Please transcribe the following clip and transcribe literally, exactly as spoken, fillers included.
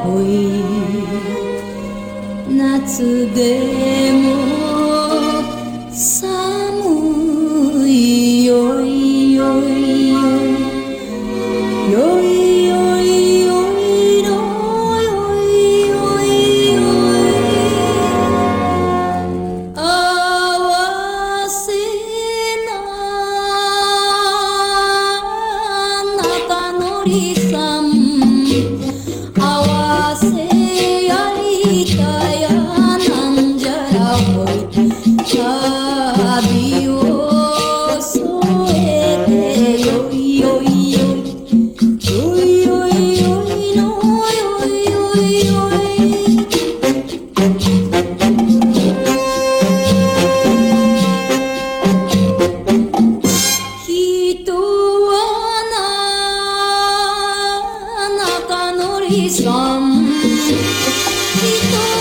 おい夏でも寒いよいよいよいよいよいよいのよいよいよい合わせな中のりさん合わせやりたやなんじゃらほい旅を添えてよいよいよいよいよいよいのよいよいよい人はな中のりさん人